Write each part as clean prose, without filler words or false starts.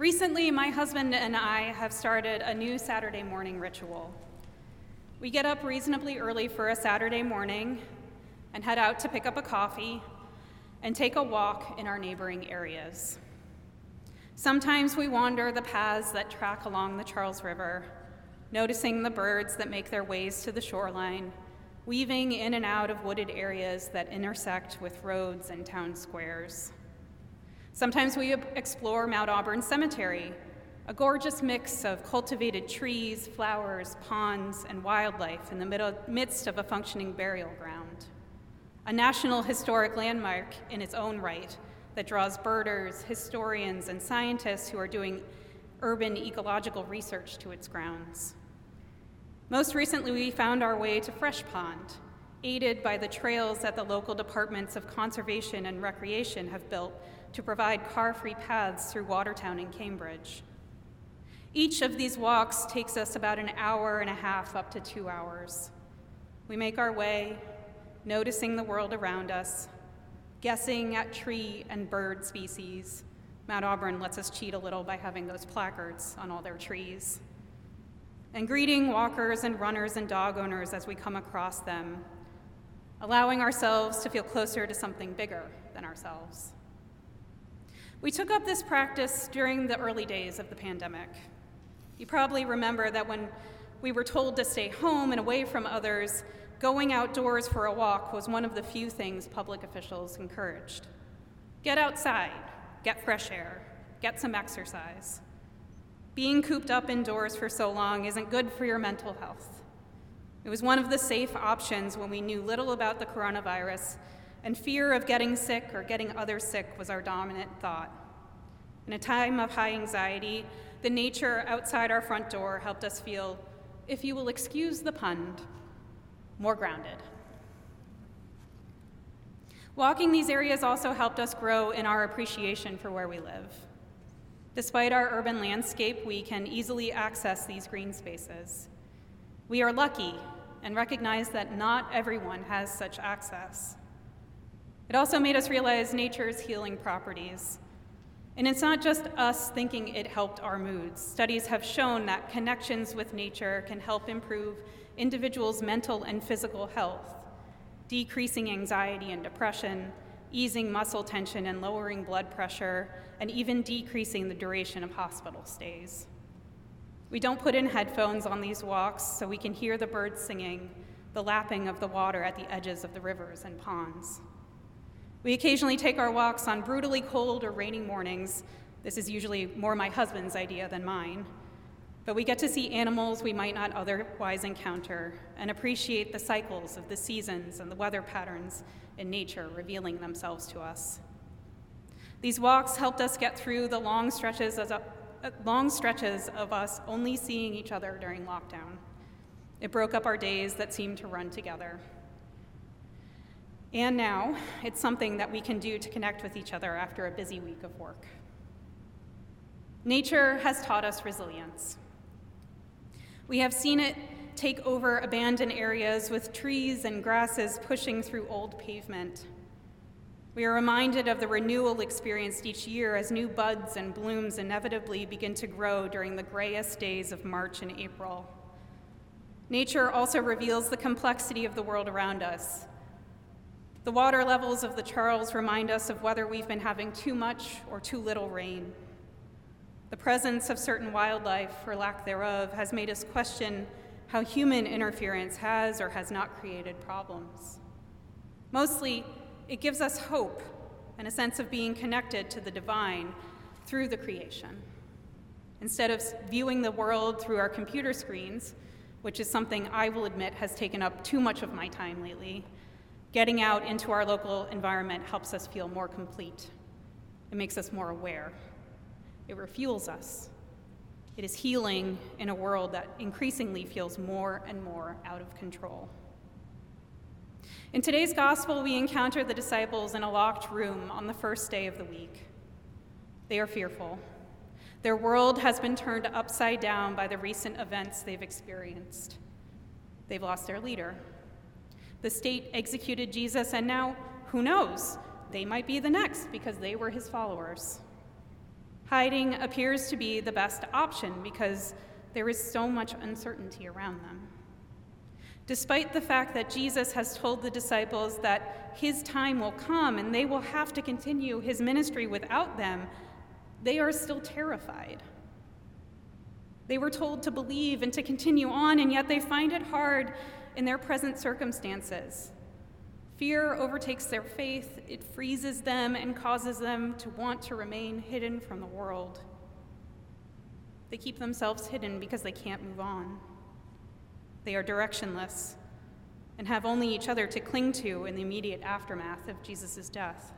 Recently, my husband and I have started a new Saturday morning ritual. We get up reasonably early for a Saturday morning and head out to pick up a coffee and take a walk in our neighboring areas. Sometimes we wander the paths that track along the Charles River, noticing the birds that make their ways to the shoreline, weaving in and out of wooded areas that intersect with roads and town squares. Sometimes we explore Mount Auburn Cemetery, a gorgeous mix of cultivated trees, flowers, ponds, and wildlife in the midst of a functioning burial ground. A National Historic Landmark in its own right that draws birders, historians, and scientists who are doing urban ecological research to its grounds. Most recently, we found our way to Fresh Pond, aided by the trails that the local departments of conservation and recreation have built to provide car-free paths through Watertown and Cambridge. Each of these walks takes us about an hour and a half up to 2 hours. We make our way, noticing the world around us, guessing at tree and bird species. Mount Auburn lets us cheat a little by having those placards on all their trees. And greeting walkers and runners and dog owners as we come across them, allowing ourselves to feel closer to something bigger than ourselves. We took up this practice during the early days of the pandemic. You probably remember that when we were told to stay home and away from others, going outdoors for a walk was one of the few things public officials encouraged. Get outside, get fresh air, get some exercise. Being cooped up indoors for so long isn't good for your mental health. It was one of the safe options when we knew little about the coronavirus, and fear of getting sick or getting others sick was our dominant thought. In a time of high anxiety, the nature outside our front door helped us feel, if you will excuse the pun, more grounded. Walking these areas also helped us grow in our appreciation for where we live. Despite our urban landscape, we can easily access these green spaces. We are lucky and recognize that not everyone has such access. It also made us realize nature's healing properties. And it's not just us thinking it helped our moods. Studies have shown that connections with nature can help improve individuals' mental and physical health, decreasing anxiety and depression, easing muscle tension and lowering blood pressure, and even decreasing the duration of hospital stays. We don't put in headphones on these walks so we can hear the birds singing, the lapping of the water at the edges of the rivers and ponds. We occasionally take our walks on brutally cold or rainy mornings. This is usually more my husband's idea than mine. But we get to see animals we might not otherwise encounter and appreciate the cycles of the seasons and the weather patterns in nature revealing themselves to us. These walks helped us get through the long stretches of us only seeing each other during lockdown. It broke up our days that seemed to run together. And now, it's something that we can do to connect with each other after a busy week of work. Nature has taught us resilience. We have seen it take over abandoned areas with trees and grasses pushing through old pavement. We are reminded of the renewal experienced each year as new buds and blooms inevitably begin to grow during the grayest days of March and April. Nature also reveals the complexity of the world around us. The water levels of the Charles remind us of whether we've been having too much or too little rain. The presence of certain wildlife, or lack thereof, has made us question how human interference has or has not created problems. Mostly, it gives us hope and a sense of being connected to the divine through the creation. Instead of viewing the world through our computer screens, which is something I will admit has taken up too much of my time lately, getting out into our local environment helps us feel more complete. It makes us more aware. It refuels us. It is healing in a world that increasingly feels more and more out of control. In today's gospel, we encounter the disciples in a locked room on the first day of the week. They are fearful. Their world has been turned upside down by the recent events they've experienced. They've lost their leader. The state executed Jesus, and now, who knows? They might be the next because they were his followers. Hiding appears to be the best option because there is so much uncertainty around them. Despite the fact that Jesus has told the disciples that his time will come and they will have to continue his ministry without them, they are still terrified. They were told to believe and to continue on, and yet they find it hard in their present circumstances. Fear overtakes their faith, it freezes them and causes them to want to remain hidden from the world. They keep themselves hidden because they can't move on. They are directionless and have only each other to cling to in the immediate aftermath of Jesus' death.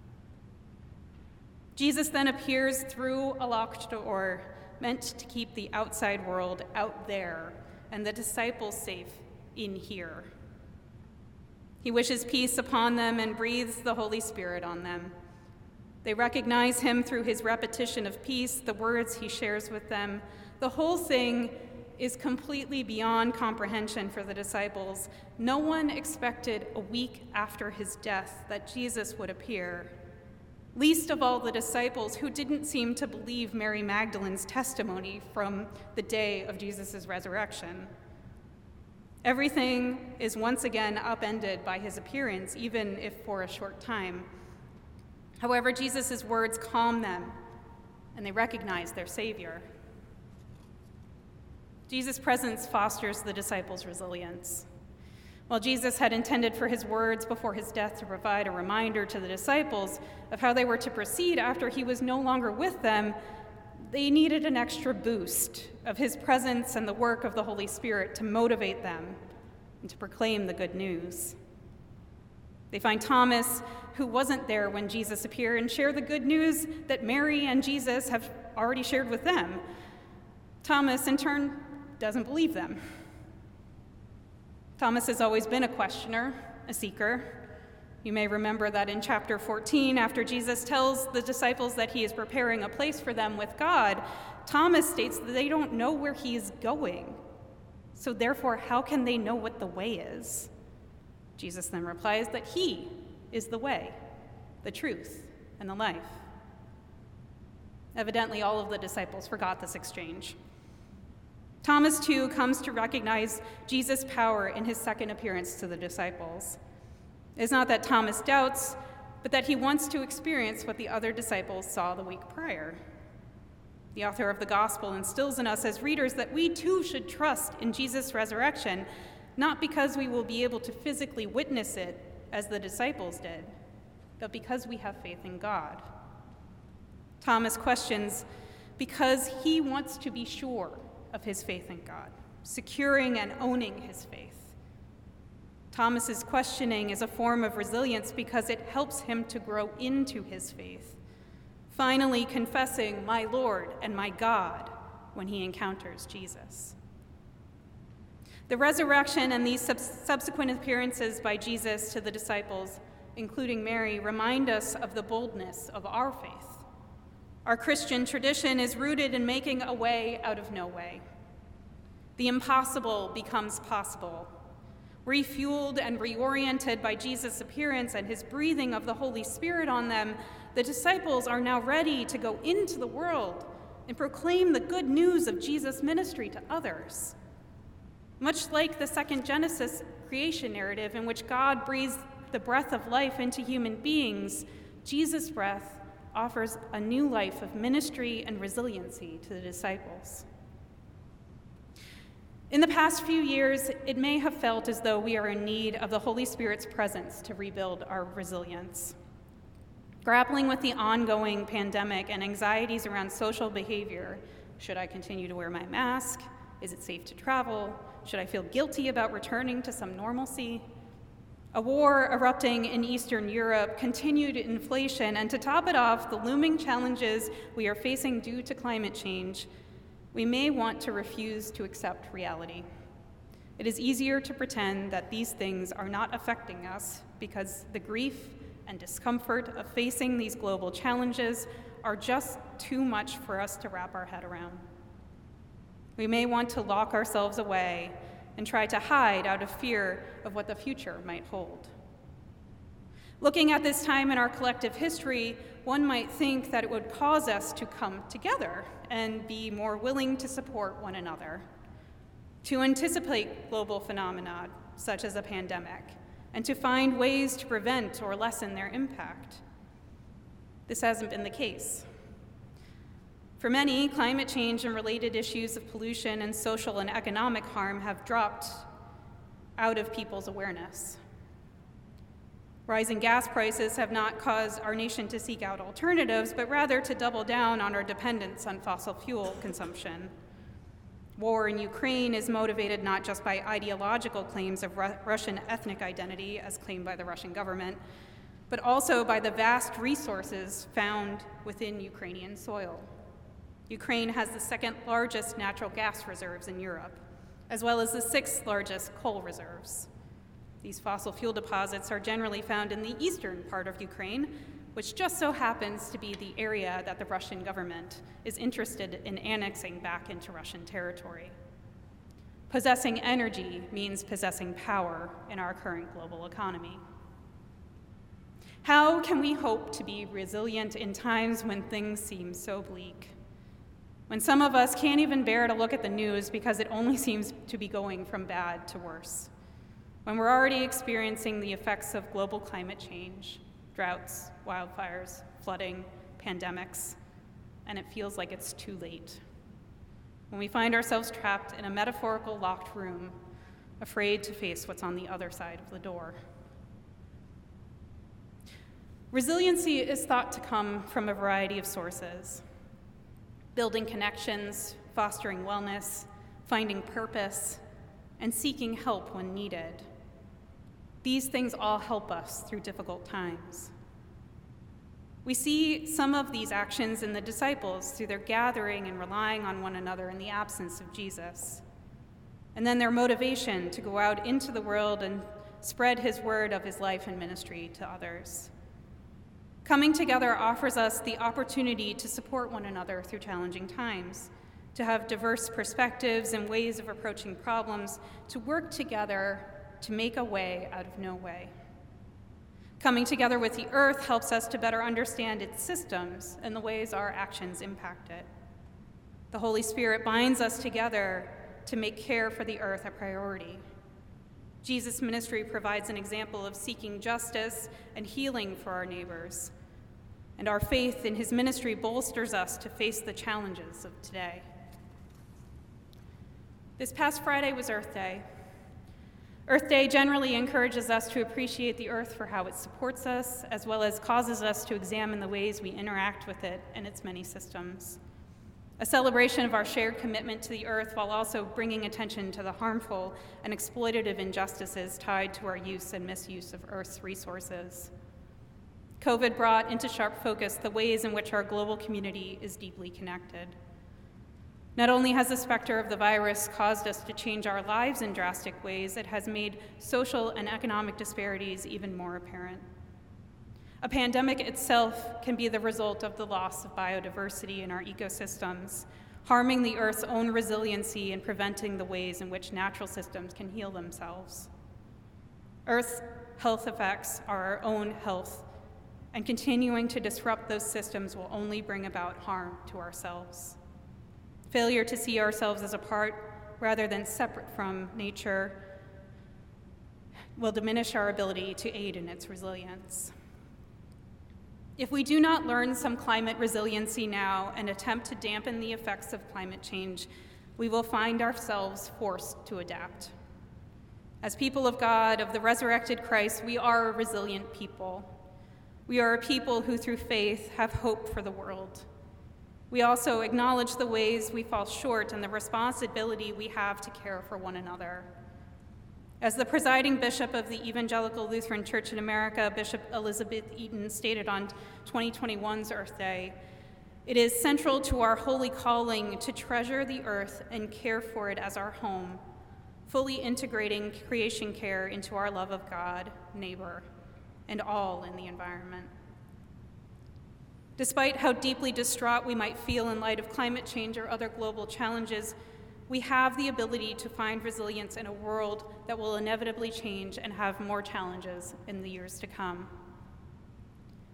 Jesus then appears through a locked door meant to keep the outside world out there and the disciples safe in here. He wishes peace upon them and breathes the Holy Spirit on them. They recognize him through his repetition of peace, the words he shares with them. The whole thing is completely beyond comprehension for the disciples. No one expected a week after his death that Jesus would appear, least of all the disciples who didn't seem to believe Mary Magdalene's testimony from the day of Jesus' resurrection. Everything is once again upended by his appearance, even if for a short time. However, Jesus' words calm them, and they recognize their Savior. Jesus' presence fosters the disciples' resilience. While Jesus had intended for his words before his death to provide a reminder to the disciples of how they were to proceed after he was no longer with them, they needed an extra boost of his presence and the work of the Holy Spirit to motivate them and to proclaim the good news. They find Thomas, who wasn't there when Jesus appeared, and share the good news that Mary and Jesus have already shared with them. Thomas, in turn, doesn't believe them. Thomas has always been a questioner, a seeker. You may remember that in chapter 14, after Jesus tells the disciples that he is preparing a place for them with God, Thomas states that they don't know where he is going. So therefore, how can they know what the way is? Jesus then replies that he is the way, the truth, and the life. Evidently, all of the disciples forgot this exchange. Thomas, too, comes to recognize Jesus' power in his second appearance to the disciples. It's not that Thomas doubts, but that he wants to experience what the other disciples saw the week prior. The author of the gospel instills in us as readers that we too should trust in Jesus' resurrection, not because we will be able to physically witness it as the disciples did, but because we have faith in God. Thomas questions because he wants to be sure of his faith in God, securing and owning his faith. Thomas's questioning is a form of resilience because it helps him to grow into his faith, finally confessing my Lord and my God when he encounters Jesus. The resurrection and these subsequent appearances by Jesus to the disciples, including Mary, remind us of the boldness of our faith. Our Christian tradition is rooted in making a way out of no way. The impossible becomes possible. Refueled and reoriented by Jesus' appearance and his breathing of the Holy Spirit on them, the disciples are now ready to go into the world and proclaim the good news of Jesus' ministry to others. Much like the second Genesis creation narrative in which God breathes the breath of life into human beings, Jesus' breath offers a new life of ministry and resiliency to the disciples. In the past few years, it may have felt as though we are in need of the Holy Spirit's presence to rebuild our resilience. Grappling with the ongoing pandemic and anxieties around social behavior, should I continue to wear my mask? Is it safe to travel? Should I feel guilty about returning to some normalcy? A war erupting in Eastern Europe, continued inflation, and to top it off, the looming challenges we are facing due to climate change, we may want to refuse to accept reality. It is easier to pretend that these things are not affecting us because the grief and discomfort of facing these global challenges are just too much for us to wrap our head around. We may want to lock ourselves away and try to hide out of fear of what the future might hold. Looking at this time in our collective history, one might think that it would cause us to come together and be more willing to support one another, to anticipate global phenomena such as a pandemic, and to find ways to prevent or lessen their impact. This hasn't been the case. For many, climate change and related issues of pollution and social and economic harm have dropped out of people's awareness. Rising gas prices have not caused our nation to seek out alternatives, but rather to double down on our dependence on fossil fuel consumption. War in Ukraine is motivated not just by ideological claims of Russian ethnic identity, as claimed by the Russian government, but also by the vast resources found within Ukrainian soil. Ukraine has the second largest natural gas reserves in Europe, as well as the sixth largest coal reserves. These fossil fuel deposits are generally found in the eastern part of Ukraine, which just so happens to be the area that the Russian government is interested in annexing back into Russian territory. Possessing energy means possessing power in our current global economy. How can we hope to be resilient in times when things seem so bleak? When some of us can't even bear to look at the news because it only seems to be going from bad to worse. When we're already experiencing the effects of global climate change, droughts, wildfires, flooding, pandemics, and it feels like it's too late. When we find ourselves trapped in a metaphorical locked room, afraid to face what's on the other side of the door. Resiliency is thought to come from a variety of sources: building connections, fostering wellness, finding purpose, and seeking help when needed. These things all help us through difficult times. We see some of these actions in the disciples through their gathering and relying on one another in the absence of Jesus, and then their motivation to go out into the world and spread his word of his life and ministry to others. Coming together offers us the opportunity to support one another through challenging times, to have diverse perspectives and ways of approaching problems, to work together to make a way out of no way. Coming together with the earth helps us to better understand its systems and the ways our actions impact it. The Holy Spirit binds us together to make care for the earth a priority. Jesus' ministry provides an example of seeking justice and healing for our neighbors, and our faith in his ministry bolsters us to face the challenges of today. This past Friday was Earth Day. Earth Day generally encourages us to appreciate the earth for how it supports us, as well as causes us to examine the ways we interact with it and its many systems. A celebration of our shared commitment to the earth while also bringing attention to the harmful and exploitative injustices tied to our use and misuse of Earth's resources. COVID brought into sharp focus the ways in which our global community is deeply connected. Not only has the specter of the virus caused us to change our lives in drastic ways, it has made social and economic disparities even more apparent. A pandemic itself can be the result of the loss of biodiversity in our ecosystems, harming the Earth's own resiliency and preventing the ways in which natural systems can heal themselves. Earth's health effects are our own health, and continuing to disrupt those systems will only bring about harm to ourselves. Failure to see ourselves as a part rather than separate from nature will diminish our ability to aid in its resilience. If we do not learn some climate resiliency now and attempt to dampen the effects of climate change, we will find ourselves forced to adapt. As people of God, of the resurrected Christ, we are a resilient people. We are a people who, through faith, have hope for the world. We also acknowledge the ways we fall short and the responsibility we have to care for one another. As the presiding bishop of the Evangelical Lutheran Church in America, Bishop Elizabeth Eaton, stated on 2021's Earth Day, it is central to our holy calling to treasure the earth and care for it as our home, fully integrating creation care into our love of God, neighbor, and all in the environment. Despite how deeply distraught we might feel in light of climate change or other global challenges, we have the ability to find resilience in a world that will inevitably change and have more challenges in the years to come.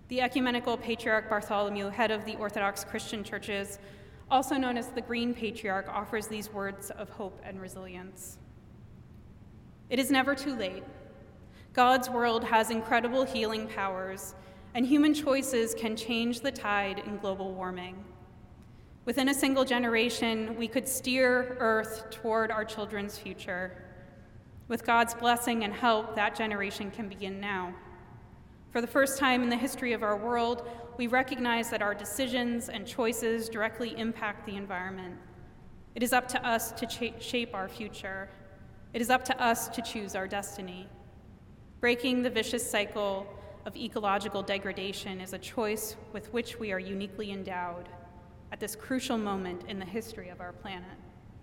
The Ecumenical Patriarch Bartholomew, head of the Orthodox Christian churches, also known as the Green Patriarch, offers these words of hope and resilience. It is never too late. God's world has incredible healing powers, and human choices can change the tide in global warming. Within a single generation, we could steer Earth toward our children's future. With God's blessing and help, that generation can begin now. For the first time in the history of our world, we recognize that our decisions and choices directly impact the environment. It is up to us to shape our future. It is up to us to choose our destiny. Breaking the vicious cycle of ecological degradation is a choice with which we are uniquely endowed at this crucial moment in the history of our planet.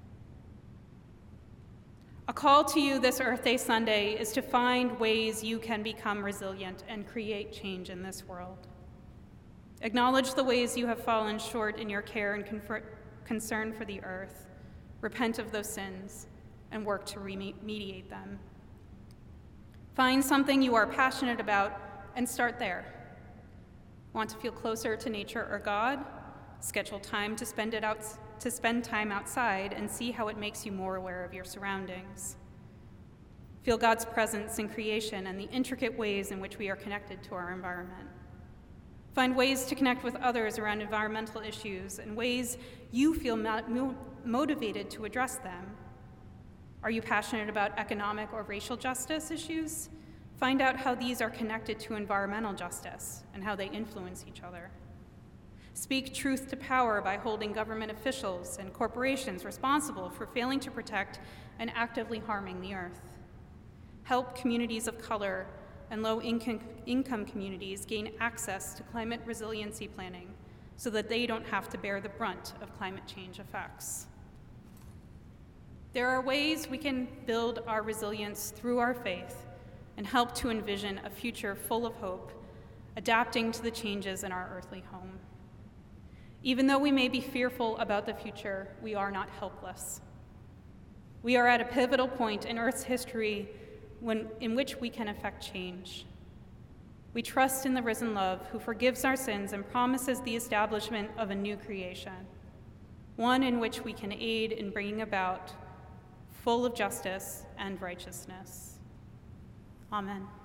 A call to you this Earth Day Sunday is to find ways you can become resilient and create change in this world. Acknowledge the ways you have fallen short in your care and concern for the earth. Repent of those sins and work to remediate them. Find something you are passionate about and start there. Want to feel closer to nature or God? Schedule time to spend time outside and see how it makes you more aware of your surroundings. Feel God's presence in creation and the intricate ways in which we are connected to our environment. Find ways to connect with others around environmental issues and ways you feel motivated to address them. Are you passionate about economic or racial justice issues? Find out how these are connected to environmental justice and how they influence each other. Speak truth to power by holding government officials and corporations responsible for failing to protect and actively harming the earth. Help communities of color and low-income communities gain access to climate resiliency planning so that they don't have to bear the brunt of climate change effects. There are ways we can build our resilience through our faith and help to envision a future full of hope, adapting to the changes in our earthly home. Even though we may be fearful about the future, we are not helpless. We are at a pivotal point in Earth's history in which we can effect change. We trust in the risen love who forgives our sins and promises the establishment of a new creation, one in which we can aid in bringing about full of justice and righteousness. Amen.